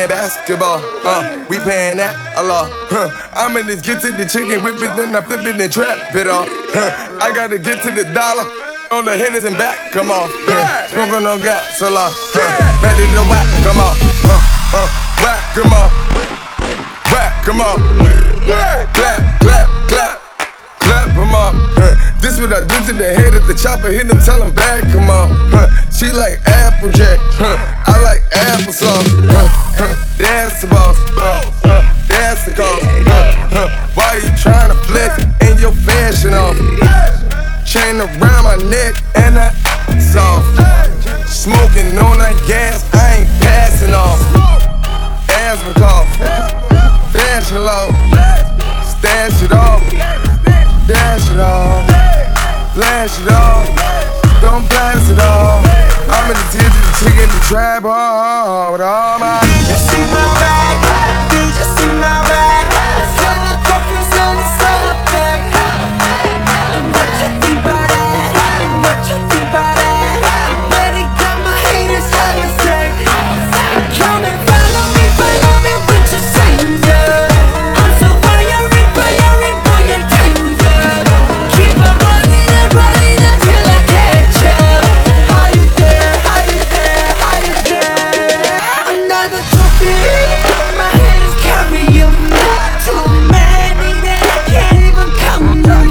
playing basketball. We paying that a lot. I'm in this get to the chicken, whip it, then I flip it and trap it off. I gotta get to the dollar. On the hitters and back, come on. Smoking on gas, a lot. Ready to whack, come on. Whack, come on. Whack, come on. Clap, clap, clap. Clap, come on. This what I do to the head of the chopper. Hit him, tell him back, come on. She like Applejack. I like applesauce. That's the boss. That's the cause. Why you trying to flex in your fashion off? Chain around my neck and I soft. Smoking on that gas, I ain't passing off. Asthma cough, dash it off, stash it off, dash it off, flash it off, don't blast it off. I'm in the ditch, the chicken, the trap, with all my. Did you see my bag? Did you see my bag? Sell the coffee, sell the bag. What you think about that? What you think about that? Already got my haters on the stack. Come and follow me with your stranger. I'm so fiery, boy, you're danger. Keep on running until I catch ya. Are you there? Are you there? Are you there? Another trophy, my haters carry you. Too many that I can't even count them.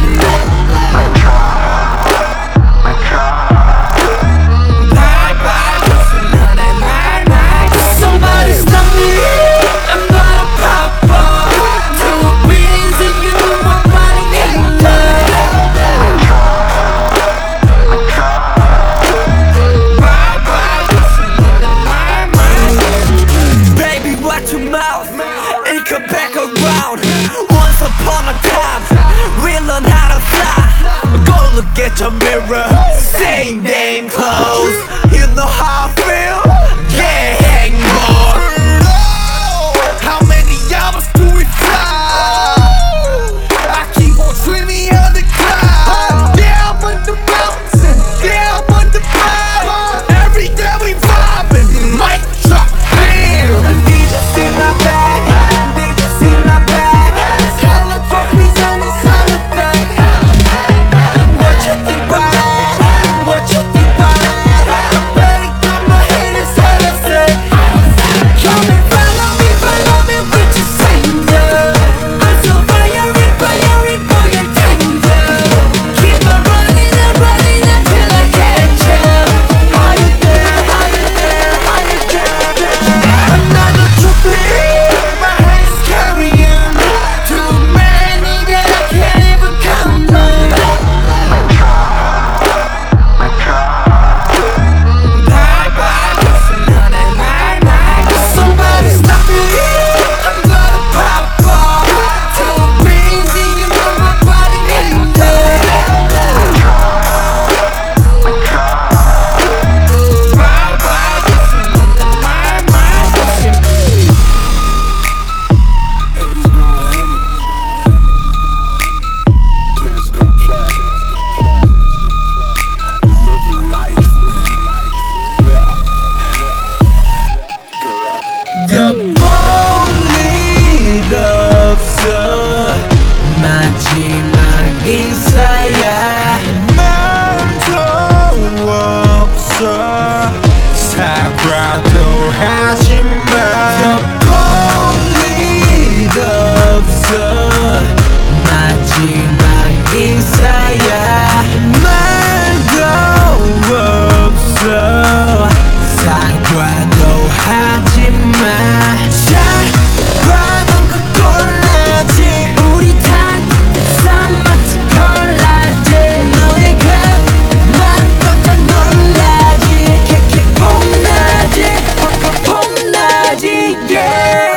Somebody stop me, I'm gonna pop up. Two beans and you know my body ain't done. Baby, watch your mouth and come back around. Once upon a time, we learned how to fly. Go look at your mirror, same damn clothes. You know how I feel? Yeah, hang more. How many hours do we fly? I keep on swimming on the clouds. Yeah, I'm on the mountain. Yeah, I'm on the cloud. Every day we vibing. Mic drop, bam. Did you see my bag? Did you see my bag? Color trophies on the solid bag. What you think about that? What you think about that? I better got my haters on the set. Come and follow me with your stranger. I'm so fiery, boy, you're danger. Keep on running until I catch ya. Are you there? Are you there? Are you there? Another trophy, my hands carrying. Too many that I can't even count them. Somebody stop me, I'm gonna pop off. Two beans and you know my body ain't dead. The only 없어 마지막 인사야 말도 없어 사과도 하지마 The only 없어 마지막 인사야 말도 없어 사과도 하지마 사과는 그 꼴라지 우리 단상 마치 콜라지 너희가 말은 깜짝 놀라지 킥킥 폼나지 폼나지 yeah